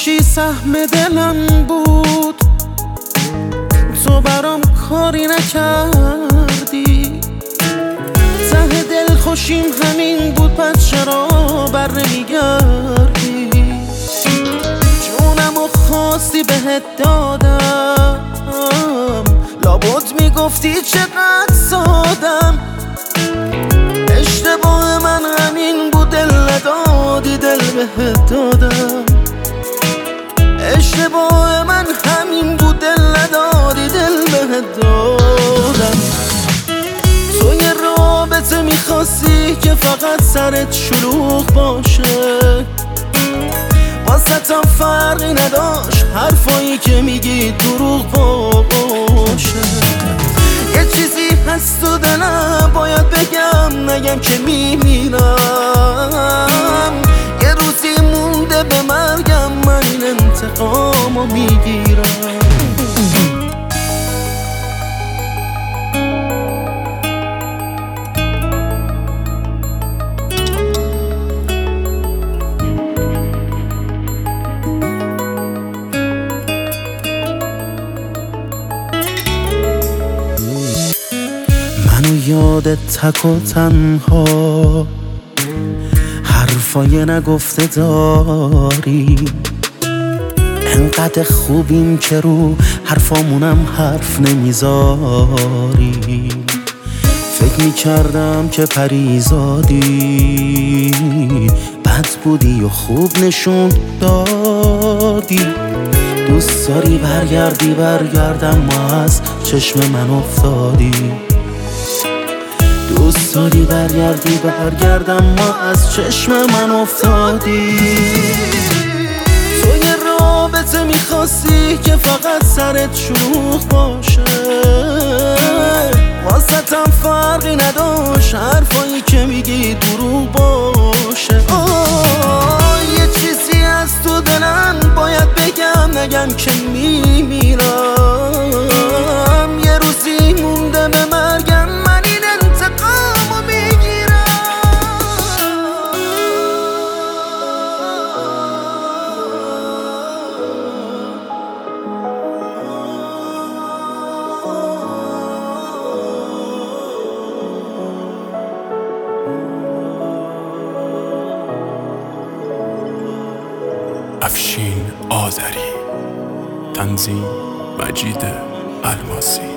خوشی سهم دلم بود، تو برام کاری نکردی. ته دل خوشیم همین بود، پس چرا بر نمیگردی؟ جونمو خواستی بهت دادم، لابد میگفتی چقدر سادم. اشتباه من همین بود، دل ندادی دل بهت دادم. اشتباه من همین بود، دل ندادی دل بهت دادم. تو یه رابطه میخواستی که فقط سرت شلوغ باشه، واسطم فرقی نداشت حرفایی که میگی دروغ باشه. یه چیزی هست تو دلم باید بگم، نگم که میمیرم. یه روزی مونده به مرگم، من این انتقامو میگیرم. منو یادت تک و تنها، حرفای نگفته داری. انقدر خوبیم که رو حرفامونم حرف نمیذاری. فکر میکردم که پریزادی، بد بودی و خوب نشون دادی. دوست داری برگردی برگردم، ما از چشم من افتادی. دوست داری برگردی برگردم، ما از چشم من افتادی. تو یه رابطه میخواستی که فقط سرت شلوغ باشه، واسطم فرقی نداشت حرفایی که میگی دروغ باشه. یه چیزی از تو دلم باید بگم، نگم که میمیرم. یه روزی مونده به مرگم، من این انتقامو میگیرم. افشین آذری، تنظیم مجید الماسی.